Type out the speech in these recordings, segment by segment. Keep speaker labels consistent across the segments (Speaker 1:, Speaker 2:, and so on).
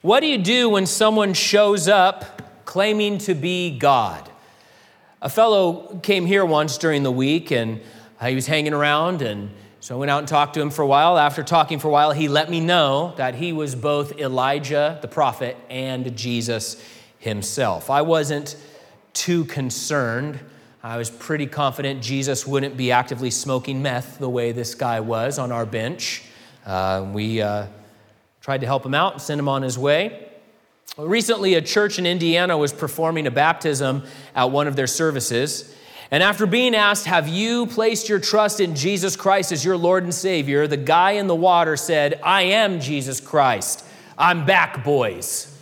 Speaker 1: What do you do when someone shows up claiming to be God? A fellow came here once during the week, and he was hanging around, and so I went out and talked to him for a while. After talking for a while, he let me know that he was both Elijah, the prophet, and Jesus himself. I wasn't too concerned. I was pretty confident Jesus wouldn't be actively smoking meth the way this guy was on our bench. We tried to help him out and send him on his way. Recently, a church in Indiana was performing a baptism at one of their services. And after being asked, have you placed your trust in Jesus Christ as your Lord and Savior? The guy in the water said, I am Jesus Christ. I'm back, boys.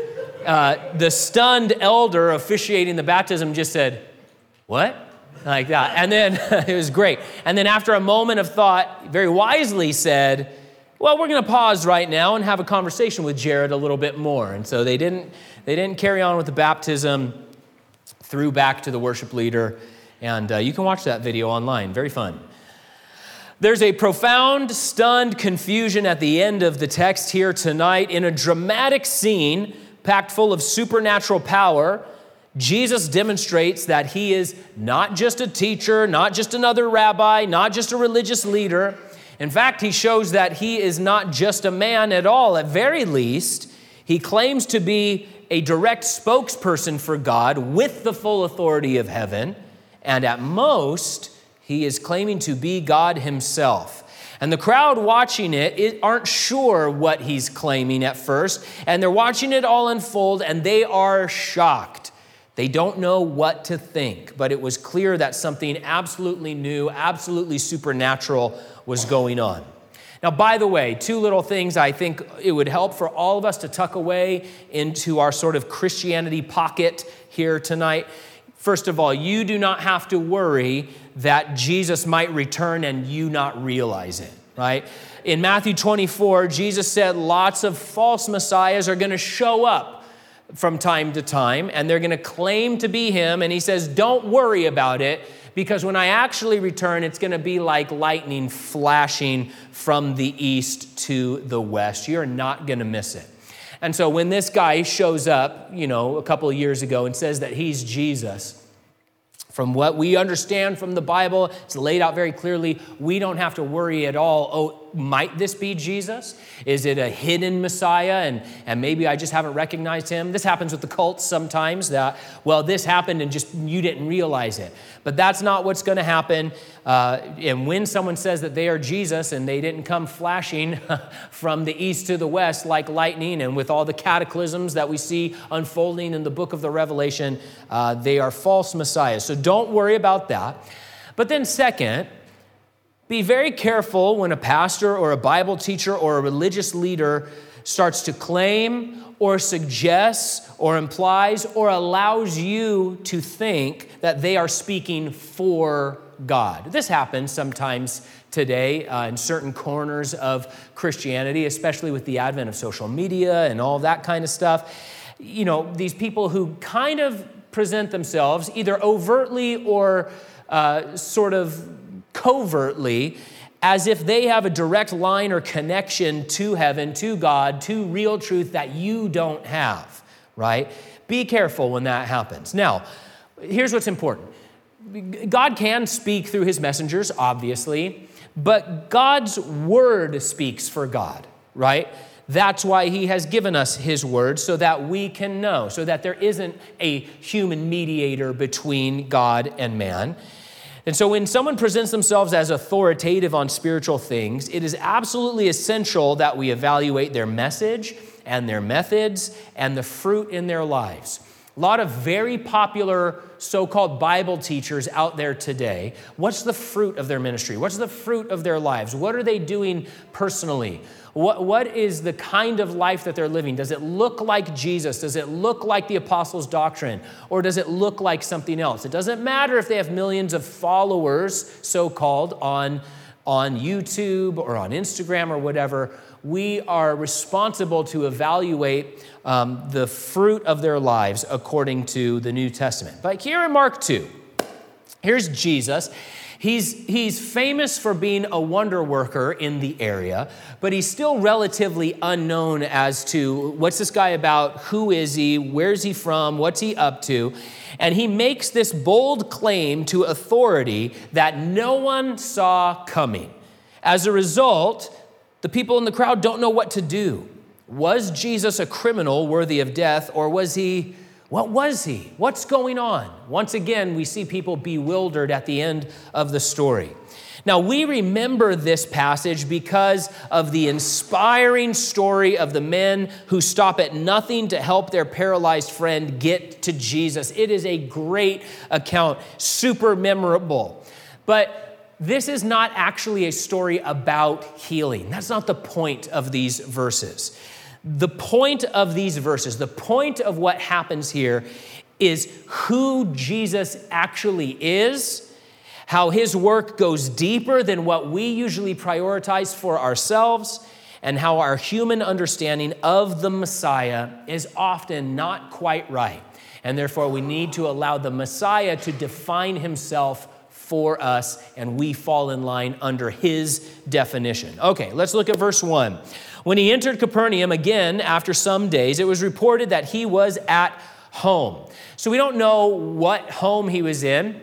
Speaker 1: The stunned elder officiating the baptism just said, what? Like that. And then it was great. And then after a moment of thought, very wisely said, well, we're going to pause right now and have a conversation with Jared a little bit more. And so they didn't carry on with the baptism, threw back to the worship leader, and you can watch that video online. Very fun. There's a profound, stunned confusion at the end of the text here tonight. In a dramatic scene packed full of supernatural power, Jesus demonstrates that he is not just a teacher, not just another rabbi, not just a religious leader. In fact, he shows that he is not just a man at all. At very least, he claims to be a direct spokesperson for God with the full authority of heaven. And at most, he is claiming to be God himself. And the crowd watching it aren't sure what he's claiming at first. And they're watching it all unfold, and they are shocked. They don't know what to think, but it was clear that something absolutely new, absolutely supernatural was going on. Now, by the way, two little things I think it would help for all of us to tuck away into our sort of Christianity pocket here tonight. First of all, you do not have to worry that Jesus might return and you not realize it, right? In Matthew 24, Jesus said lots of false messiahs are going to show up from time to time, and they're going to claim to be him. And he says, don't worry about it, because when I actually return, it's going to be like lightning flashing from the east to the west. You're not going to miss it. And so when this guy shows up, a couple of years ago and says that he's Jesus, from what we understand from the Bible, it's laid out very clearly. We don't have to worry at all. Oh, might this be Jesus? Is it a hidden Messiah? And maybe I just haven't recognized him. This happens with the cults sometimes that, this happened and just you didn't realize it. But that's not what's going to happen. And when someone says that they are Jesus and they didn't come flashing from the east to the west like lightning, and with all the cataclysms that we see unfolding in the book of the Revelation, they are false messiahs. So don't worry about that. But then second, be very careful when a pastor or a Bible teacher or a religious leader starts to claim or suggests or implies or allows you to think that they are speaking for God. This happens sometimes today in certain corners of Christianity, especially with the advent of social media and all that kind of stuff. These people who kind of present themselves either overtly or sort of covertly as if they have a direct line or connection to heaven, to God, to real truth that you don't have, right? Be careful when that happens. Now, here's what's important. God can speak through his messengers, obviously, but God's word speaks for God, right? That's why he has given us his word, so that we can know, so that there isn't a human mediator between God and man. And so when someone presents themselves as authoritative on spiritual things, it is absolutely essential that we evaluate their message and their methods and the fruit in their lives. A lot of very popular so-called Bible teachers out there today, what's the fruit of their ministry? What's the fruit of their lives? What are they doing personally? What is the kind of life that they're living? Does it look like Jesus? Does it look like the apostles' doctrine? Or does it look like something else? It doesn't matter if they have millions of followers, so-called, on YouTube or on Instagram or whatever. We are responsible to evaluate the fruit of their lives according to the New Testament. But here in Mark 2, here's Jesus. He's famous for being a wonder worker in the area, but he's still relatively unknown as to what's this guy about, who is he, where's he from, what's he up to. And he makes this bold claim to authority that no one saw coming. As a result, the people in the crowd don't know what to do. Was Jesus a criminal worthy of death, or was he? What was he? What's going on? Once again, we see people bewildered at the end of the story. Now, we remember this passage because of the inspiring story of the men who stop at nothing to help their paralyzed friend get to Jesus. It is a great account, super memorable. But this is not actually a story about healing. That's not the point of these verses. The point of these verses, the point of what happens here is who Jesus actually is, how his work goes deeper than what we usually prioritize for ourselves, and how our human understanding of the Messiah is often not quite right. And therefore, we need to allow the Messiah to define himself for us, and we fall in line under his definition. Okay, let's look at verse 1. When he entered Capernaum again after some days, it was reported that he was at home. So we don't know what home he was in.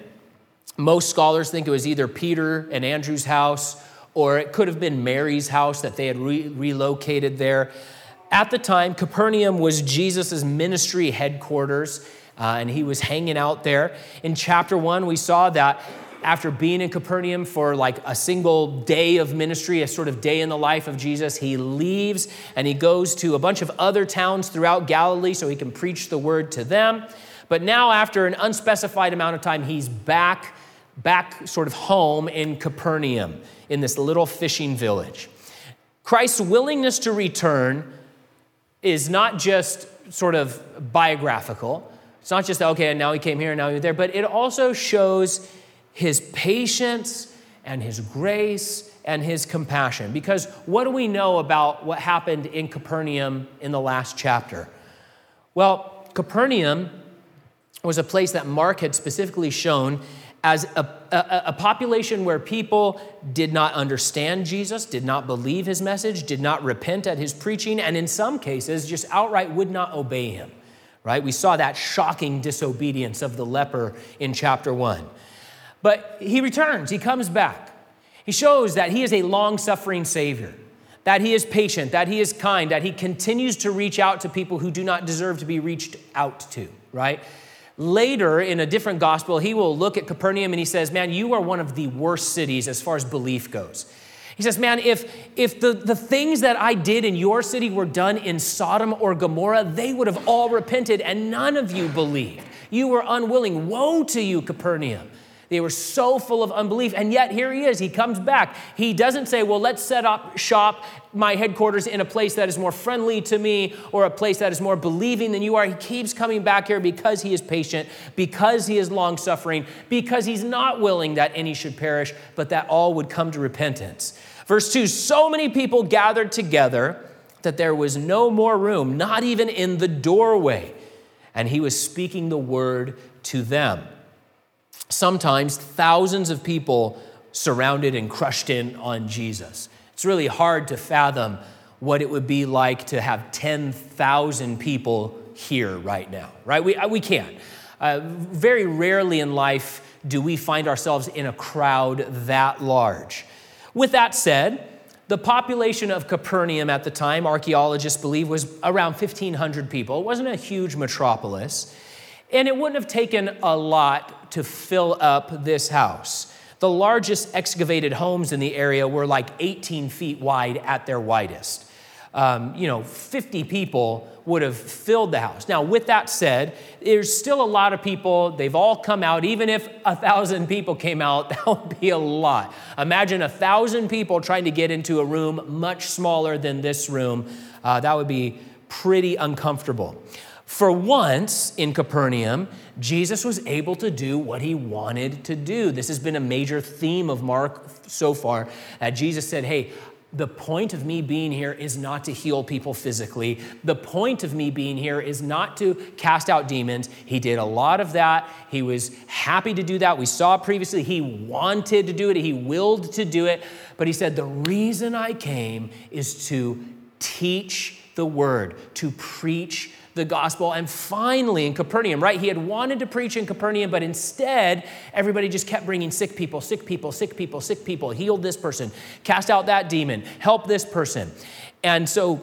Speaker 1: Most scholars think it was either Peter and Andrew's house, or it could have been Mary's house that they had relocated there. At the time, Capernaum was Jesus' ministry headquarters, and he was hanging out there. In chapter 1, we saw that after being in Capernaum for like a single day of ministry, a sort of day in the life of Jesus, he leaves and he goes to a bunch of other towns throughout Galilee so he can preach the word to them. But now after an unspecified amount of time, he's back sort of home in Capernaum, in this little fishing village. Christ's willingness to return is not just sort of biographical. It's not just, okay, and now he came here and now he's there, but it also shows his patience and his grace and his compassion. Because what do we know about what happened in Capernaum in the last chapter? Well, Capernaum was a place that Mark had specifically shown as a population where people did not understand Jesus, did not believe his message, did not repent at his preaching, and in some cases just outright would not obey him, right? We saw that shocking disobedience of the leper in chapter 1. But he returns, he comes back. He shows that he is a long-suffering Savior, that he is patient, that he is kind, that he continues to reach out to people who do not deserve to be reached out to, right? Later, in a different gospel, he will look at Capernaum and he says, man, you are one of the worst cities as far as belief goes. He says, man, if the things that I did in your city were done in Sodom or Gomorrah, they would have all repented and none of you believed. You were unwilling. Woe to you, Capernaum. They were so full of unbelief, and yet here he is. He comes back. He doesn't say, well, let's set up shop, my headquarters, in a place that is more friendly to me or a place that is more believing than you are. He keeps coming back here because he is patient, because he is long-suffering, because he's not willing that any should perish, but that all would come to repentance. Verse 2, so many people gathered together that there was no more room, not even in the doorway, and he was speaking the word to them. Sometimes thousands of people surrounded and crushed in on Jesus. It's really hard to fathom what it would be like to have 10,000 people here right now, right? We can't. Very rarely in life do we find ourselves in a crowd that large. With that said, the population of Capernaum at the time, archaeologists believe, was around 1,500 people. It wasn't a huge metropolis. And it wouldn't have taken a lot to fill up this house. The largest excavated homes in the area were like 18 feet wide at their widest. 50 people would have filled the house. Now, with that said, there's still a lot of people. They've all come out. Even if 1,000 people came out, that would be a lot. Imagine 1,000 people trying to get into a room much smaller than this room. That would be pretty uncomfortable. For once in Capernaum, Jesus was able to do what he wanted to do. This has been a major theme of Mark so far. Jesus said, hey, the point of me being here is not to heal people physically. The point of me being here is not to cast out demons. He did a lot of that. He was happy to do that. We saw previously he wanted to do it. He willed to do it. But he said, the reason I came is to teach the word, to preach the gospel. And finally in Capernaum, right? He had wanted to preach in Capernaum, but instead everybody just kept bringing sick people, healed this person, cast out that demon, help this person. And so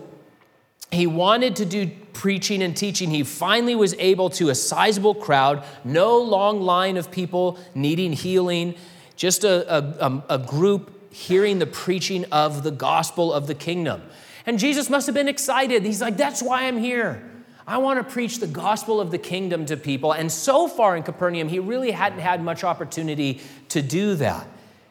Speaker 1: he wanted to do preaching and teaching. He finally was able to a sizable crowd, no long line of people needing healing, just a group hearing the preaching of the gospel of the kingdom. And Jesus must have been excited. He's like, that's why I'm here. I want to preach the gospel of the kingdom to people. And so far in Capernaum, he really hadn't had much opportunity to do that.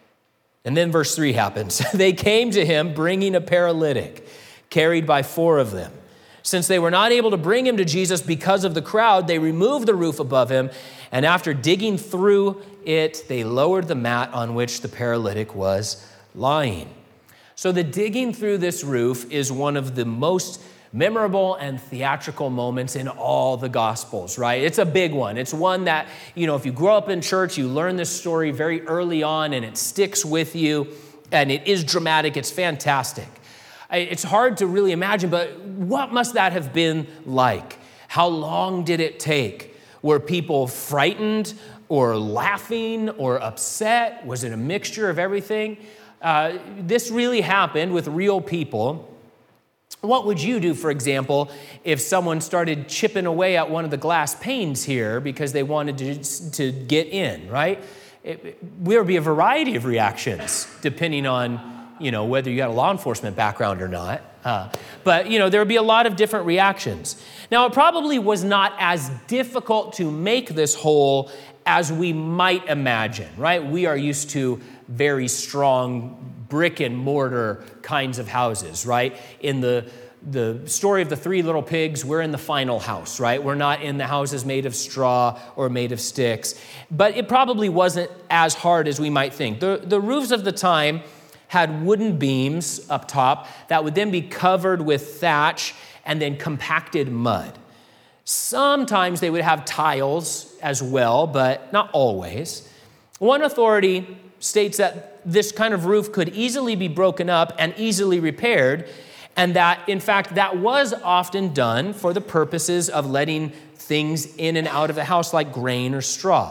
Speaker 1: And then verse 3 happens. They came to him bringing a paralytic, carried by 4 of them. Since they were not able to bring him to Jesus because of the crowd, they removed the roof above him, and after digging through it, they lowered the mat on which the paralytic was lying. So the digging through this roof is one of the most memorable and theatrical moments in all the Gospels, right? It's a big one. It's one that, if you grow up in church, you learn this story very early on and it sticks with you, and it is dramatic. It's fantastic. It's hard to really imagine, but what must that have been like? How long did it take? Were people frightened or laughing or upset? Was it a mixture of everything? This really happened with real people. What would you do, for example, if someone started chipping away at one of the glass panes here because they wanted to get in, right? There would be a variety of reactions depending on, whether you got a law enforcement background or not. But there would be a lot of different reactions. Now, it probably was not as difficult to make this hole as we might imagine, right? We are used to very strong brick and mortar kinds of houses, right? In the story of the 3 little pigs, we're in the final house, right? We're not in the houses made of straw or made of sticks. But it probably wasn't as hard as we might think. The roofs of the time had wooden beams up top that would then be covered with thatch and then compacted mud. Sometimes they would have tiles as well, but not always. One authority states that this kind of roof could easily be broken up and easily repaired, and that, in fact, that was often done for the purposes of letting things in and out of the house like grain or straw.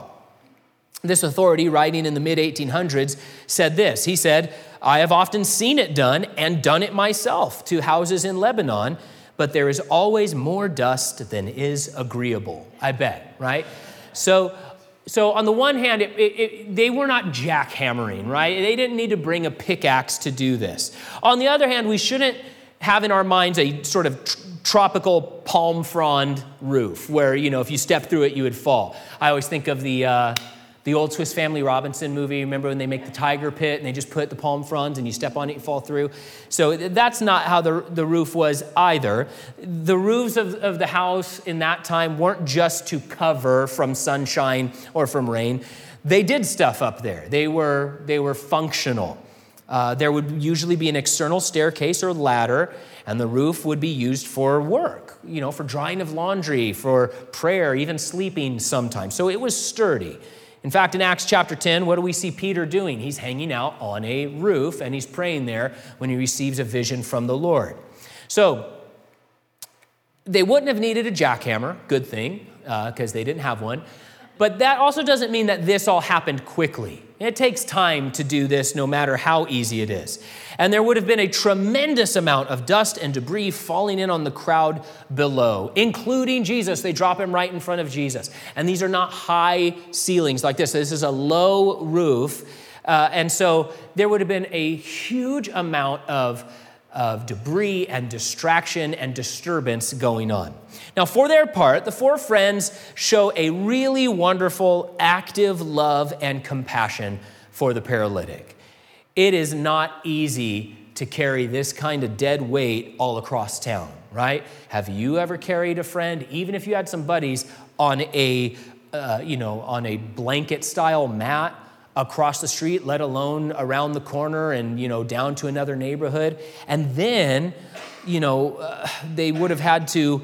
Speaker 1: This authority, writing in the mid-1800s, said this. He said, I have often seen it done and done it myself to houses in Lebanon, but there is always more dust than is agreeable. I bet, right? So on the one hand, they were not jackhammering, right? They didn't need to bring a pickaxe to do this. On the other hand, we shouldn't have in our minds a sort of tropical palm frond roof where, if you step through it, you would fall. I always think of the old Swiss Family Robinson movie. Remember when they make the tiger pit and they just put the palm fronds and you step on it, you fall through? So that's not how the roof was either. The roofs of the house in that time weren't just to cover from sunshine or from rain. They did stuff up there. They were functional. There would usually be an external staircase or ladder, and the roof would be used for work, for drying of laundry, for prayer, even sleeping sometimes. So it was sturdy. In fact, in Acts chapter 10, what do we see Peter doing? He's hanging out on a roof, and he's praying there when he receives a vision from the Lord. So they wouldn't have needed a jackhammer, good thing, because they didn't have one. But that also doesn't mean that this all happened quickly. It takes time to do this, no matter how easy it is. And there would have been a tremendous amount of dust and debris falling in on the crowd below, including Jesus. They drop him right in front of Jesus. And these are not high ceilings like this. This is a low roof. And so there would have been a huge amount of debris and distraction and disturbance going on. Now, for their part, the 4 friends show a really wonderful, active love and compassion for the paralytic. It is not easy to carry this kind of dead weight all across town, right? Have you ever carried a friend, even if you had some buddies, on a blanket-style mat across the street, let alone around the corner and, down to another neighborhood. And then, they would have had to,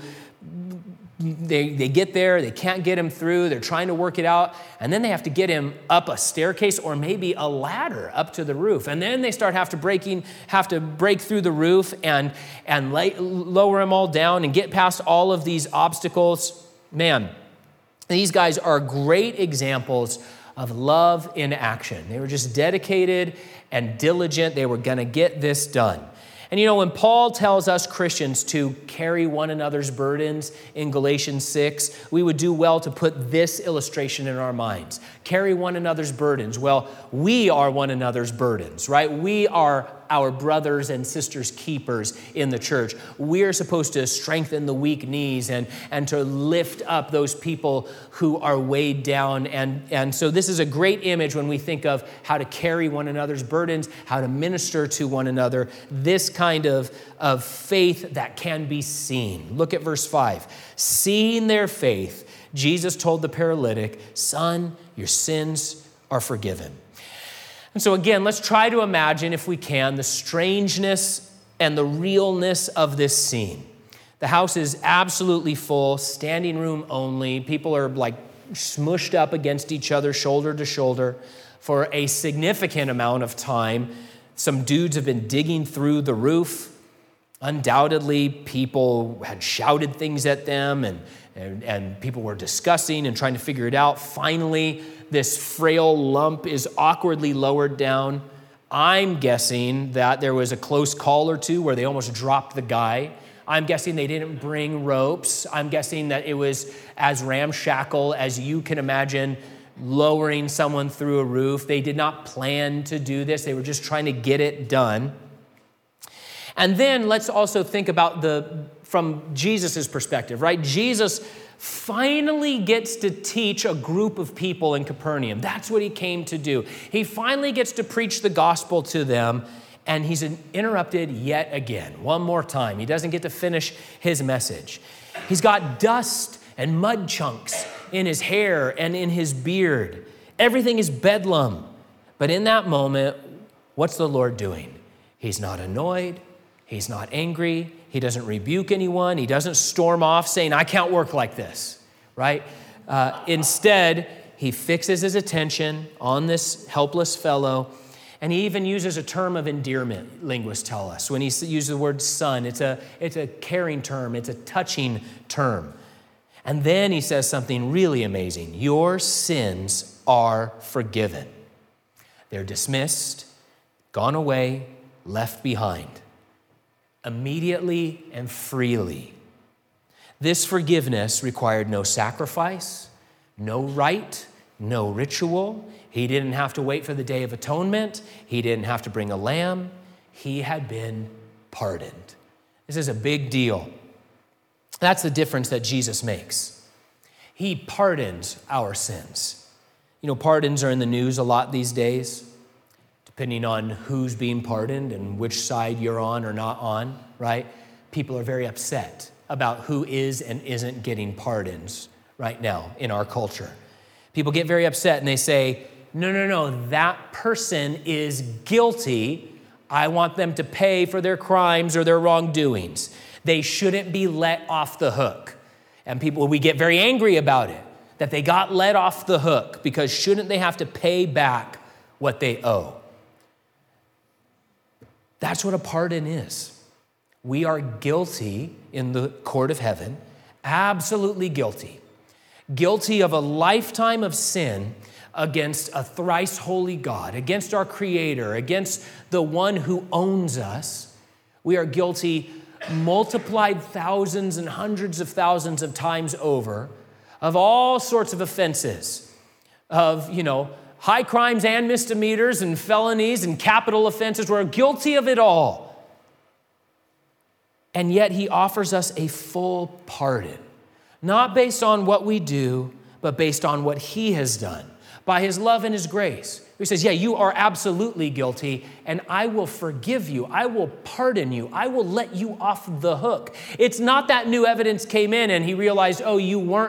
Speaker 1: they get there, they can't get him through, they're trying to work it out, and then they have to get him up a staircase or maybe a ladder up to the roof. And then they start have to break through the roof and lower him all down and get past all of these obstacles. Man, these guys are great examples of love in action. They were just dedicated and diligent. They were going to get this done. And when Paul tells us Christians to carry one another's burdens in Galatians 6, we would do well to put this illustration in our minds. Carry one another's burdens. Well, we are one another's burdens, right? We are our brothers and sisters keepers in the church. We're supposed to strengthen the weak knees and to lift up those people who are weighed down. And so this is a great image when we think of how to carry one another's burdens, how to minister to one another, this kind of faith that can be seen. Look at verse 5. Seeing their faith, Jesus told the paralytic, "Son, your sins are forgiven." And so again, let's try to imagine, if we can, the strangeness and the realness of this scene. The house is absolutely full, standing room only. People are like smushed up against each other, shoulder to shoulder, for a significant amount of time. Some dudes have been digging through the roof. Undoubtedly, people had shouted things at them, and people were discussing and trying to figure it out. Finally, this frail lump is awkwardly lowered down. I'm guessing that there was a close call or two where they almost dropped the guy. I'm guessing they didn't bring ropes. I'm guessing that it was as ramshackle as you can imagine lowering someone through a roof. They did not plan to do this. They were just trying to get it done. And then let's also think about from Jesus' perspective, right? Jesus finally gets to teach a group of people in Capernaum. That's what he came to do. He finally gets to preach the gospel to them, and he's interrupted yet again, one more time. He doesn't get to finish his message. He's got dust and mud chunks in his hair and in his beard. Everything is bedlam. But in that moment, what's the Lord doing? He's not annoyed. He's not angry. He doesn't rebuke anyone. He doesn't storm off saying, "I can't work like this," right? Instead, he fixes his attention on this helpless fellow, and he even uses a term of endearment, linguists tell us. When he uses the word son, it's a caring term. It's a touching term. And then he says something really amazing. Your sins are forgiven. They're dismissed, gone away, left behind. Immediately and freely. This forgiveness required no sacrifice, no rite, no ritual. He didn't have to wait for the Day of Atonement. He didn't have to bring a lamb. He had been pardoned. This is a big deal. That's the difference that Jesus makes. He pardons our sins. Pardons are in the news a lot these days, depending on who's being pardoned and which side you're on or not on, right? People are very upset about who is and isn't getting pardons right now in our culture. People get very upset and they say, no, that person is guilty. I want them to pay for their crimes or their wrongdoings. They shouldn't be let off the hook. And we get very angry about it, that they got let off the hook, because shouldn't they have to pay back what they owe? That's what a pardon is. We are guilty in the court of heaven, absolutely guilty. Guilty of a lifetime of sin against a thrice holy God, against our Creator, against the one who owns us. We are guilty multiplied thousands and hundreds of thousands of times over of all sorts of offenses, of, high crimes and misdemeanors and felonies and capital offenses. We're guilty of it all. And yet he offers us a full pardon, not based on what we do, but based on what he has done, by his love and his grace. He says, yeah, you are absolutely guilty, and I will forgive you. I will pardon you. I will let you off the hook. It's not that new evidence came in and he realized, oh, you weren't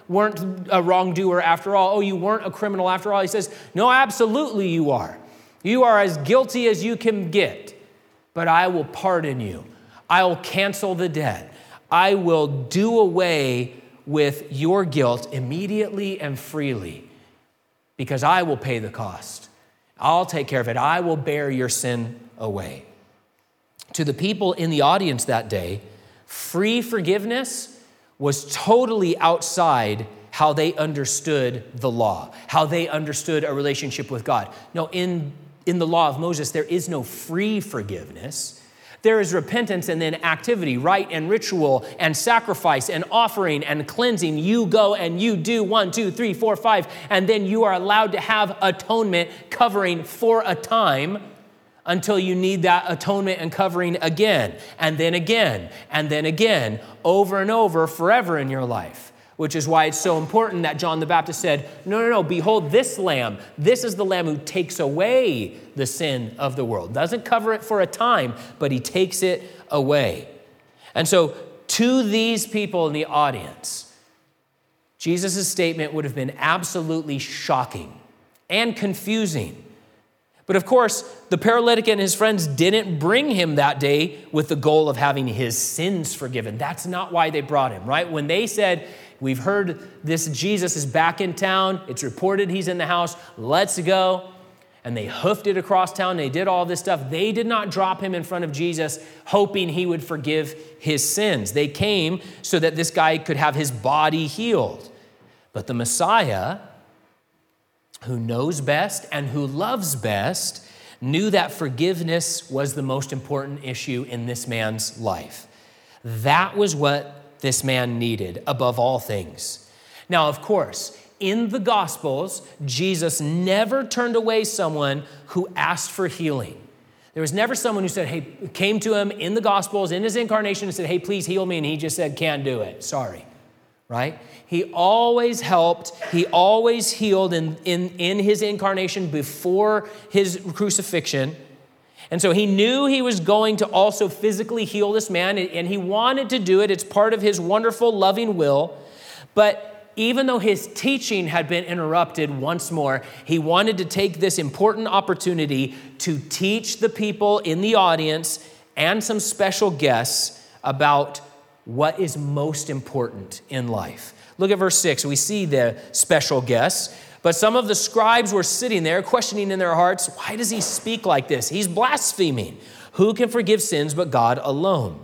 Speaker 1: weren't a wrongdoer after all. Oh, you weren't a criminal after all. He says, no, absolutely you are. You are as guilty as you can get, but I will pardon you. I will cancel the debt. I will do away with your guilt immediately and freely because I will pay the cost. I'll take care of it. I will bear your sin away. To the people in the audience that day, free forgiveness was totally outside how they understood the law, how they understood a relationship with God. No, in the law of Moses, there is no free forgiveness. There is repentance and then activity, rite and ritual and sacrifice and offering and cleansing. You go and you do 1, 2, 3, 4, 5, and then you are allowed to have atonement covering for a time until you need that atonement and covering again, and then again, and then again, over and over, forever in your life. Which is why it's so important that John the Baptist said, no, behold this lamb. This is the lamb who takes away the sin of the world. Doesn't cover it for a time, but he takes it away. And so to these people in the audience, Jesus' statement would have been absolutely shocking and confusing. But of course, the paralytic and his friends didn't bring him that day with the goal of having his sins forgiven. That's not why they brought him, right? When they said, we've heard this Jesus is back in town. It's reported he's in the house. Let's go. And they hoofed it across town. They did all this stuff. They did not drop him in front of Jesus, hoping he would forgive his sins. They came so that this guy could have his body healed. But the Messiah, who knows best and who loves best, knew that forgiveness was the most important issue in this man's life. That was what this man needed above all things. Now, of course, in the Gospels, Jesus never turned away someone who asked for healing. There was never someone who said, hey, came to him in the Gospels, in his incarnation, and said, hey, please heal me. And he just said, can't do it. Sorry, right? He always helped. He always healed in his incarnation before his crucifixion. And so he knew he was going to also physically heal this man, and he wanted to do it. It's part of his wonderful, loving will. But even though his teaching had been interrupted once more, he wanted to take this important opportunity to teach the people in the audience and some special guests about what is most important in life. Look at verse 6. We see the special guests. But some of the scribes were sitting there questioning in their hearts, why does he speak like this? He's blaspheming. Who can forgive sins but God alone?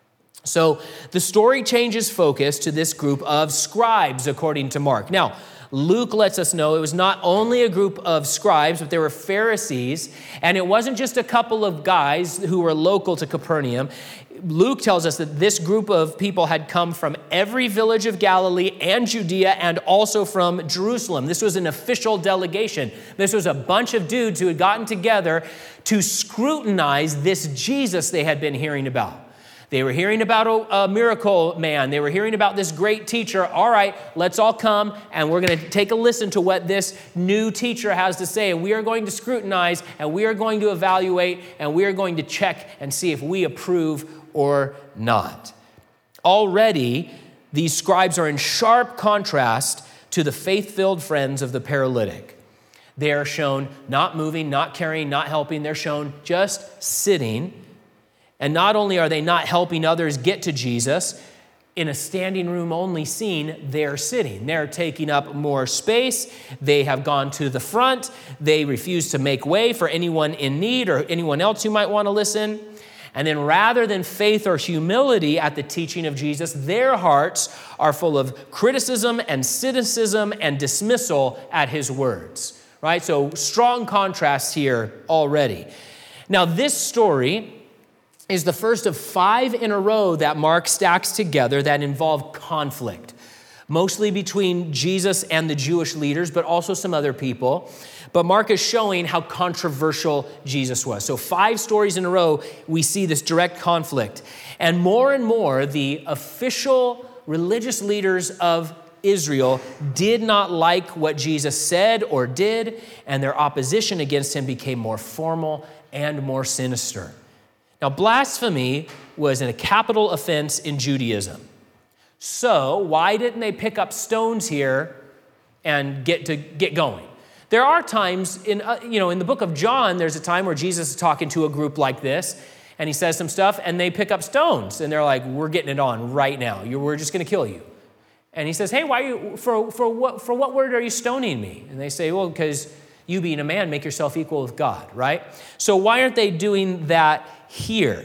Speaker 1: So the story changes focus to this group of scribes, according to Mark. Now, Luke lets us know it was not only a group of scribes, but there were Pharisees, and it wasn't just a couple of guys who were local to Capernaum. Luke tells us that this group of people had come from every village of Galilee and Judea and also from Jerusalem. This was an official delegation. This was a bunch of dudes who had gotten together to scrutinize this Jesus they had been hearing about. They were hearing about a miracle man. They were hearing about this great teacher. All right, let's all come and we're going to take a listen to what this new teacher has to say. And we are going to scrutinize and we are going to evaluate and we are going to check and see if we approve or not. Already, these scribes are in sharp contrast to the faith-filled friends of the paralytic. They are shown not moving, not carrying, not helping. They're shown just sitting. And not only are they not helping others get to Jesus, in a standing room only scene, they're sitting. They're taking up more space. They have gone to the front. They refuse to make way for anyone in need or anyone else who might want to listen. And then rather than faith or humility at the teaching of Jesus, their hearts are full of criticism and cynicism and dismissal at his words, right? So strong contrast here already. Now, this story is the first of 5 in a row that Mark stacks together that involve conflict, mostly between Jesus and the Jewish leaders, but also some other people. But Mark is showing how controversial Jesus was. So 5 stories in a row, we see this direct conflict. And more, the official religious leaders of Israel did not like what Jesus said or did, and their opposition against him became more formal and more sinister. Now, blasphemy was a capital offense in Judaism. So why didn't they pick up stones here and get going? There are times in the book of John, there's a time where Jesus is talking to a group like this, and he says some stuff, and they pick up stones, and they're like, "We're getting it on right now. We're just going to kill you." And he says, "Hey, why are you for what word are you stoning me?" And they say, "Well, because you being a man, make yourself equal with God," right? So why aren't they doing that here?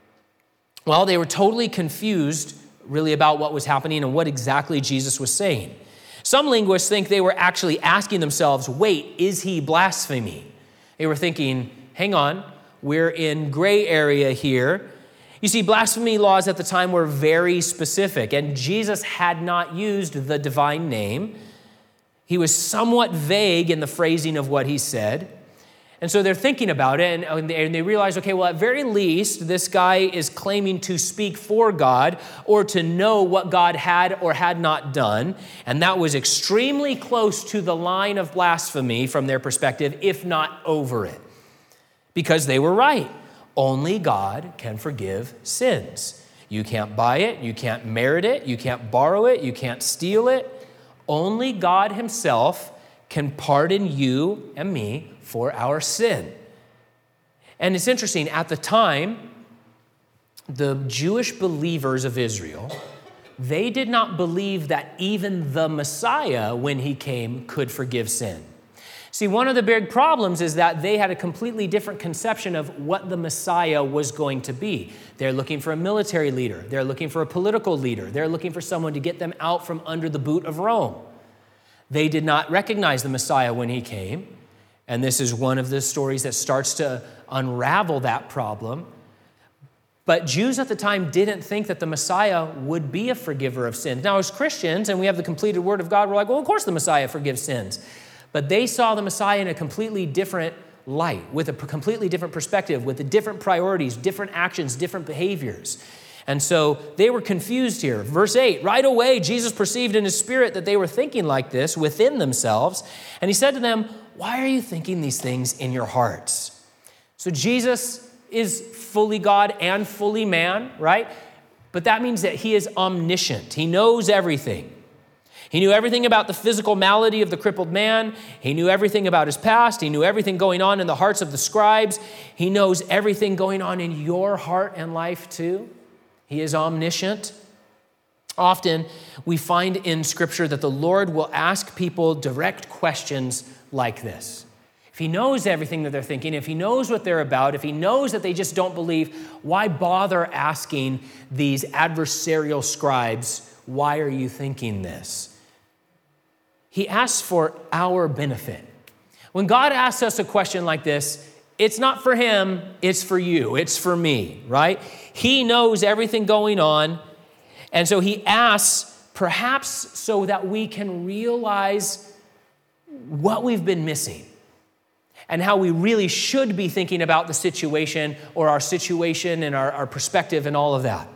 Speaker 1: Well, they were totally confused really about what was happening and what exactly Jesus was saying. Some linguists think they were actually asking themselves, wait, is he blaspheming? They were thinking, hang on, we're in gray area here. You see, blasphemy laws at the time were very specific, and Jesus had not used the divine name. He was somewhat vague in the phrasing of what he said. And so they're thinking about it, and they realize, okay, well, at very least, this guy is claiming to speak for God or to know what God had or had not done. And that was extremely close to the line of blasphemy from their perspective, if not over it. Because they were right. Only God can forgive sins. You can't buy it. You can't merit it. You can't borrow it. You can't steal it. Only God himself can pardon you and me for our sin. And it's interesting, at the time, the Jewish believers of Israel, they did not believe that even the Messiah, when he came, could forgive sin. See, one of the big problems is that they had a completely different conception of what the Messiah was going to be. They're looking for a military leader. They're looking for a political leader. They're looking for someone to get them out from under the boot of Rome. They did not recognize the Messiah when he came. And this is one of the stories that starts to unravel that problem. But Jews at the time didn't think that the Messiah would be a forgiver of sins. Now, as Christians, and we have the completed Word of God, we're like, well, of course the Messiah forgives sins. But they saw the Messiah in a completely different light, with a completely different perspective, with the different priorities, different actions, different behaviors. And so they were confused here. Verse 8, right away, Jesus perceived in his spirit that they were thinking like this within themselves. And he said to them, why are you thinking these things in your hearts? So Jesus is fully God and fully man, right? But that means that he is omniscient. He knows everything. He knew everything about the physical malady of the crippled man. He knew everything about his past. He knew everything going on in the hearts of the scribes. He knows everything going on in your heart and life too. He is omniscient. Often we find in Scripture that the Lord will ask people direct questions like this. If he knows everything that they're thinking, if he knows what they're about, if he knows that they just don't believe, why bother asking these adversarial scribes, why are you thinking this? He asks for our benefit. When God asks us a question like this, it's not for him, it's for you, it's for me, right? He knows everything going on, and so he asks perhaps so that we can realize what we've been missing and how we really should be thinking about the situation or our situation and our perspective and all of that.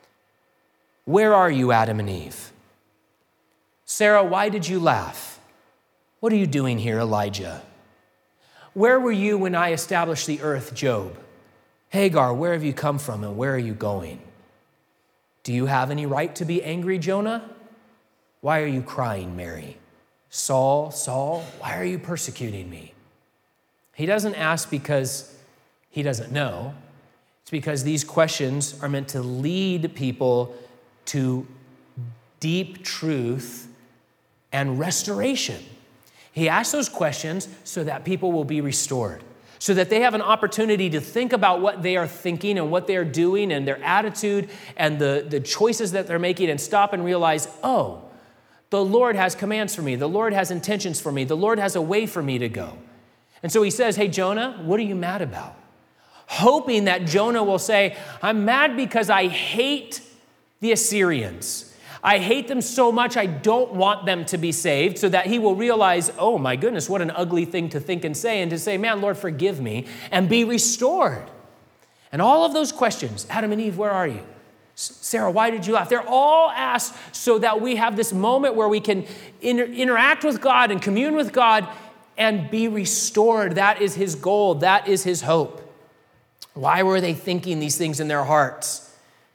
Speaker 1: Where are you, Adam and Eve? Sarah, why did you laugh? What are you doing here, Elijah? Where were you when I established the earth, Job? Hagar, where have you come from and where are you going? Do you have any right to be angry, Jonah? Why are you crying, Mary? Saul, Saul, why are you persecuting me? He doesn't ask because he doesn't know. It's because these questions are meant to lead people to deep truth and restoration. He asks those questions so that people will be restored, so that they have an opportunity to think about what they are thinking and what they're doing and their attitude and the choices that they're making and stop and realize, oh, the Lord has commands for me. The Lord has intentions for me. The Lord has a way for me to go. And so he says, hey, Jonah, what are you mad about? Hoping that Jonah will say, I'm mad because I hate the Assyrians. I hate them so much, I don't want them to be saved, so that he will realize, oh my goodness, what an ugly thing to think and say, and to say, man, Lord, forgive me, and be restored. And all of those questions, Adam and Eve, where are you? Sarah, why did you laugh? They're all asked so that we have this moment where we can interact with God and commune with God and be restored. That is his goal. That is his hope. Why were they thinking these things in their hearts?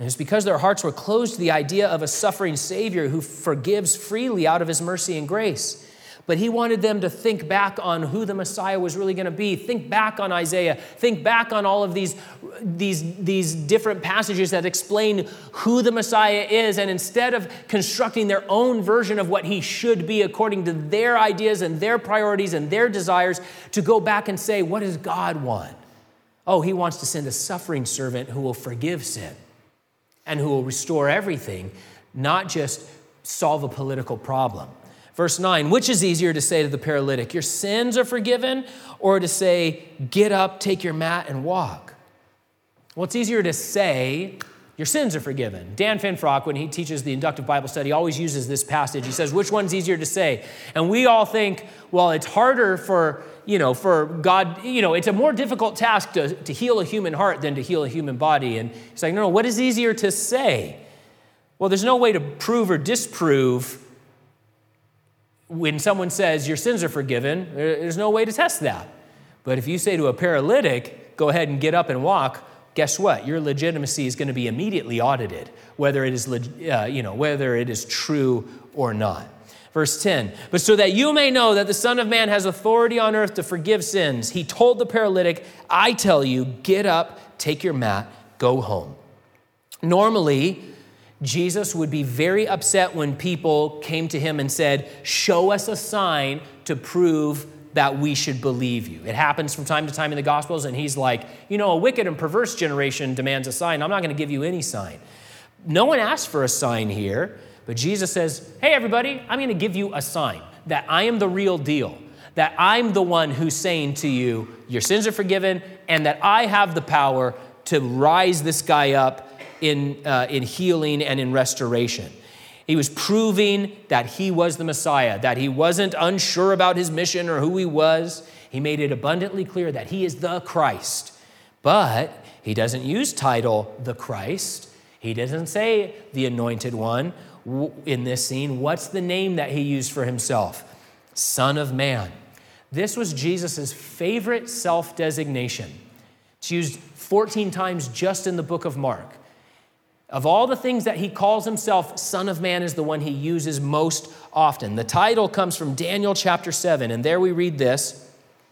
Speaker 1: And it's because their hearts were closed to the idea of a suffering Savior who forgives freely out of his mercy and grace. But he wanted them to think back on who the Messiah was really going to be. Think back on Isaiah. Think back on all of these different passages that explain who the Messiah is. And instead of constructing their own version of what he should be according to their ideas and their priorities and their desires, to go back and say, what does God want? Oh, he wants to send a suffering servant who will forgive sin and who will restore everything, not just solve a political problem. Verse 9, which is easier to say to the paralytic, your sins are forgiven, or to say, get up, take your mat, and walk? Well, it's easier to say, your sins are forgiven. Dan Finfrock, when he teaches the inductive Bible study, always uses this passage. He says, which one's easier to say? And we all think, well, it's harder for God, it's a more difficult task to heal a human heart than to heal a human body. And he's like, no, what is easier to say? Well, there's no way to prove or disprove when someone says your sins are forgiven. There's no way to test that. But if you say to a paralytic, go ahead and get up and walk, guess what? Your legitimacy is going to be immediately audited, whether it is true or not. Verse 10, but so that you may know that the Son of Man has authority on earth to forgive sins, he told the paralytic, I tell you, get up, take your mat, go home. Normally, Jesus would be very upset when people came to him and said, show us a sign to prove that we should believe you. It happens from time to time in the Gospels, and he's like, a wicked and perverse generation demands a sign. I'm not going to give you any sign. No one asked for a sign here, but Jesus says, hey, everybody, I'm going to give you a sign that I am the real deal, that I'm the one who's saying to you, your sins are forgiven, and that I have the power to rise this guy up in healing and in restoration. He was proving that he was the Messiah, that he wasn't unsure about his mission or who he was. He made it abundantly clear that he is the Christ. But he doesn't use title, the Christ. He doesn't say the anointed one in this scene. What's the name that he used for himself? Son of Man. This was Jesus' favorite self-designation. It's used 14 times just in the book of Mark. Of all the things that he calls himself, Son of Man is the one he uses most often. The title comes from Daniel chapter 7, and there we read this.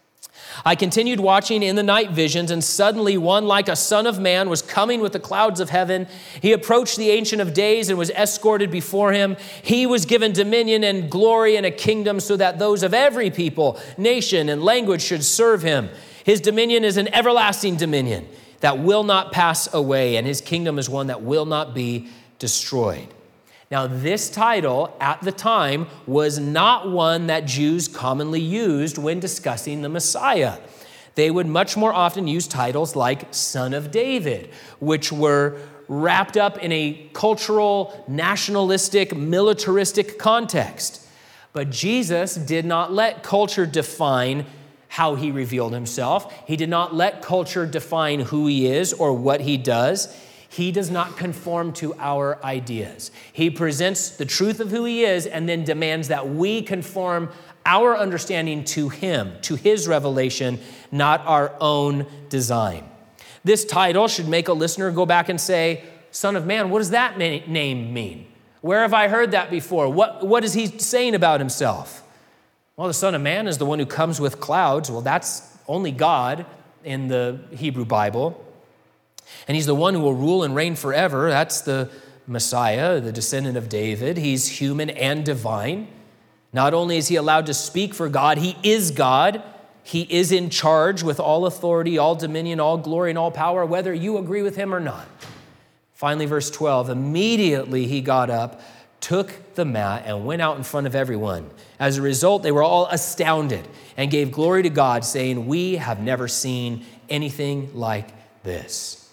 Speaker 1: I continued watching in the night visions, and suddenly one like a son of man was coming with the clouds of heaven. He approached the Ancient of Days and was escorted before him. He was given dominion and glory and a kingdom so that those of every people, nation, and language should serve him. His dominion is an everlasting dominion that will not pass away, and his kingdom is one that will not be destroyed. Now, this title at the time was not one that Jews commonly used when discussing the Messiah. They would much more often use titles like Son of David, which were wrapped up in a cultural, nationalistic, militaristic context. But Jesus did not let culture define how he revealed himself. He did not let culture define who he is or what he does. He does not conform to our ideas. He presents the truth of who he is and then demands that we conform our understanding to him, to his revelation, not our own design. This title should make a listener go back and say, Son of Man, what does that name mean? Where have I heard that before? What is he saying about himself? Well, the Son of Man is the one who comes with clouds. Well, that's only God in the Hebrew Bible. And he's the one who will rule and reign forever. That's the Messiah, the descendant of David. He's human and divine. Not only is he allowed to speak for God, he is God. He is in charge with all authority, all dominion, all glory, and all power, whether you agree with him or not. Finally, verse 12, immediately he got up, took the mat, and went out in front of everyone. As a result, they were all astounded and gave glory to God, saying, we have never seen anything like this.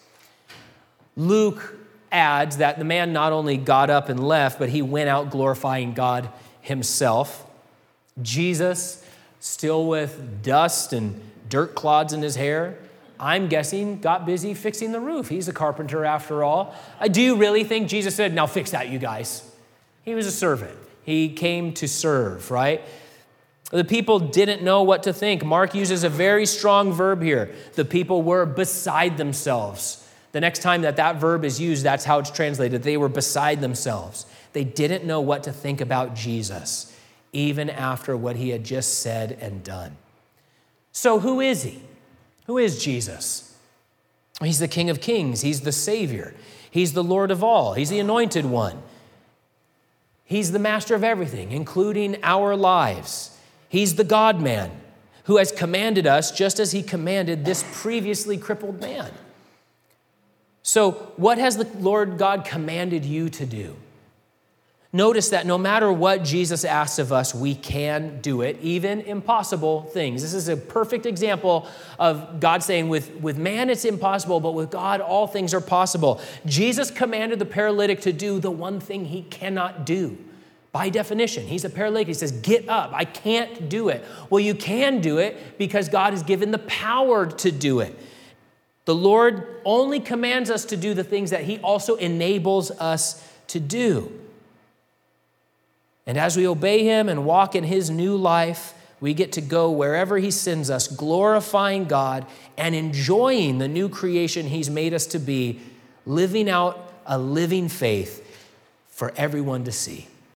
Speaker 1: Luke adds that the man not only got up and left, but he went out glorifying God himself. Jesus, still with dust and dirt clods in his hair, I'm guessing got busy fixing the roof. He's a carpenter after all. Do you really think Jesus said, now fix that, you guys? He was a servant. He came to serve, right? The people didn't know what to think. Mark uses a very strong verb here. The people were beside themselves. The next time that verb is used, that's how it's translated. They were beside themselves. They didn't know what to think about Jesus, even after what he had just said and done. So who is he? Who is Jesus? He's the King of Kings. He's the Savior. He's the Lord of all. He's the Anointed One. He's the master of everything, including our lives. He's the God-man who has commanded us just as he commanded this previously crippled man. So what has the Lord God commanded you to do? Notice that no matter what Jesus asks of us, we can do it, even impossible things. This is a perfect example of God saying with man it's impossible, but with God all things are possible. Jesus commanded the paralytic to do the one thing he cannot do. By definition, he's a paralytic. He says, get up. I can't do it. Well, you can do it because God has given the power to do it. The Lord only commands us to do the things that he also enables us to do. And as we obey him and walk in his new life, we get to go wherever he sends us, glorifying God and enjoying the new creation he's made us to be, living out a living faith for everyone to see.